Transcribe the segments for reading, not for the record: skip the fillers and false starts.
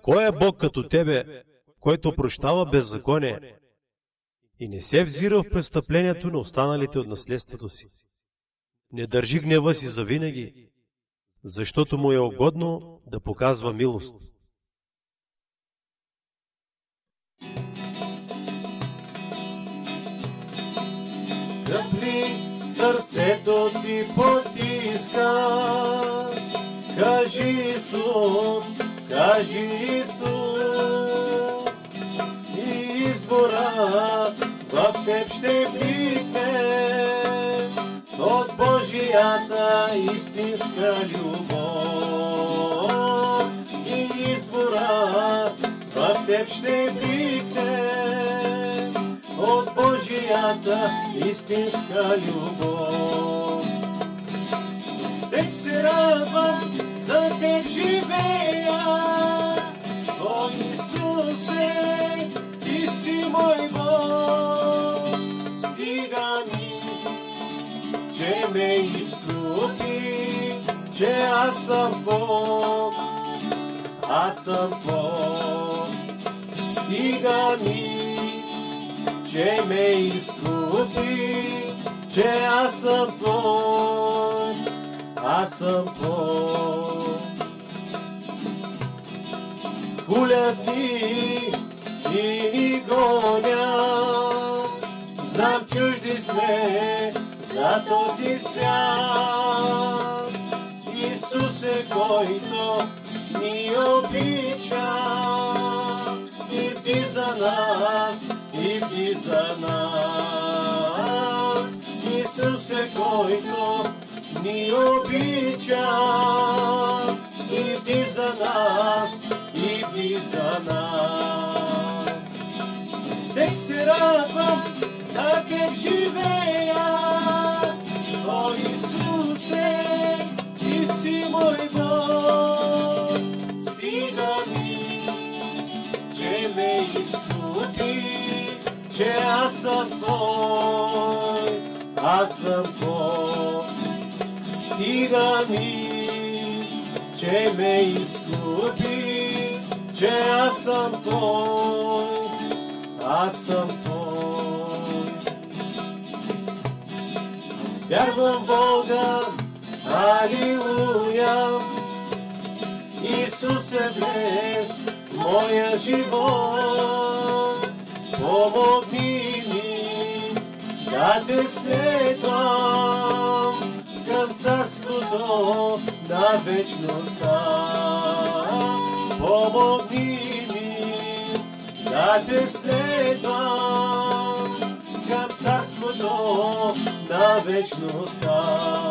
Кой е Бог като тебе, който прощава беззаконие и не се взира в престъплението на останалите от наследството си? Не държи гнева си за винаги, защото му е угодно да показва милост. Скъпли, сърцето ти потиска. Кажи Исус, кажи Исус. И изворът в теб ще бликне от Божията истинска любов. И изворът в теб ще бликне от Божията истинска любов. С теб се радвам, за теб живея. О, Исусе, ти си мой Бог. Стига ми, че ме изкупи, че аз съм Бог. Аз съм Бог. Стига ми, че ме изкупи, че аз съм Твой, аз съм Твой. Хуля ти и ни гоня, знам чужди сме за този свят. Исус е, който ни обича и бди за нас, и бди за нас. Исус е, който ни обича и бди за нас, и бди за нас. С теб се радвам, за теб живея. О, Исусе, ти си мой Бог. Стига ми, че ме изкупи, че аз съм Твой, аз съм Твой. Стига ми, че ме изкупи, че аз съм Твой, аз съм Твой. Аз вярвам в Бога, алилуя. Исус е влез в моя живот. Помогни ми да те следвам към царството на вечността. Помогни ми да те следвам към царството на вечността.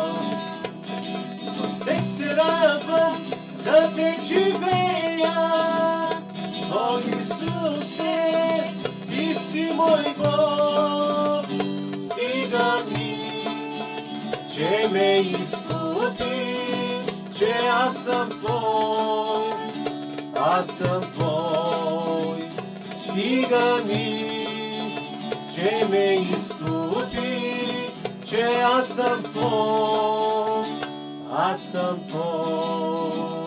С теб се радвам, за теб живея. О, Исусе, ти си мой Бог. Стига ми, че ме изкупи, че аз съм Твой, аз съм Твой. Стига ми, че ме изкупи, че аз съм Твой, аз съм Твой.